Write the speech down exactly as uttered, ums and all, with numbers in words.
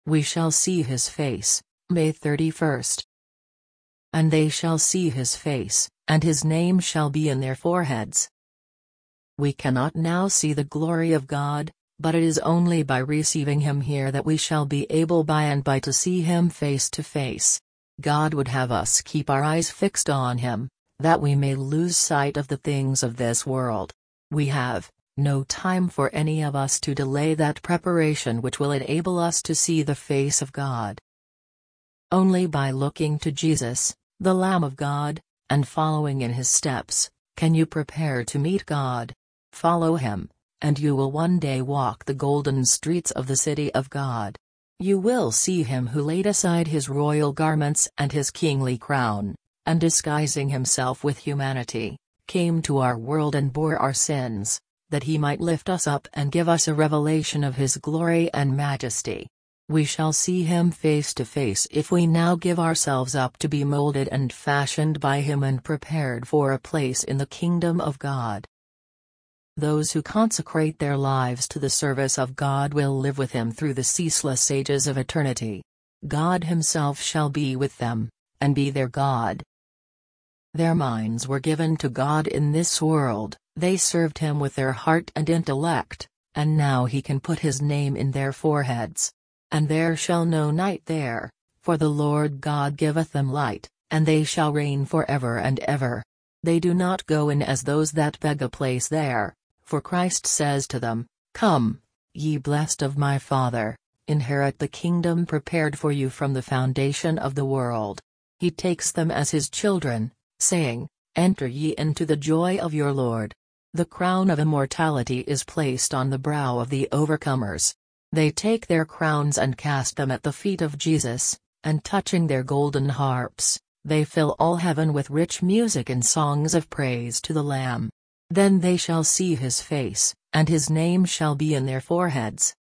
We shall see his face. May thirty-first. And they shall see his face, and his name shall be in their foreheads. We cannot now see the glory of God, but it is only by receiving him here that we shall be able by and by to see him face to face. God would have us keep our eyes fixed on him, that we may lose sight of the things of this world. We have no time for any of us to delay that preparation which will enable us to see the face of God. Only by looking to Jesus, the Lamb of God, and following in his steps, can you prepare to meet God. Follow him, and you will one day walk the golden streets of the city of God. You will see him who laid aside his royal garments and his kingly crown, and disguising himself with humanity, came to our world and bore our sins, that he might lift us up and give us a revelation of his glory and majesty. We shall see him face to face if we now give ourselves up to be molded and fashioned by him and prepared for a place in the kingdom of God. Those who consecrate their lives to the service of God will live with him through the ceaseless ages of eternity. God himself shall be with them, and be their God. Their minds were given to God in this world, they served him with their heart and intellect, and now he can put his name in their foreheads. And there shall no night there, for the Lord God giveth them light, and they shall reign forever and ever. They do not go in as those that beg a place there, for Christ says to them, Come, ye blessed of my Father, inherit the kingdom prepared for you from the foundation of the world. He takes them as his children, saying, Enter ye into the joy of your Lord. The crown of immortality is placed on the brow of the overcomers. They take their crowns and cast them at the feet of Jesus, and touching their golden harps, they fill all heaven with rich music and songs of praise to the Lamb. Then they shall see his face, and his name shall be in their foreheads.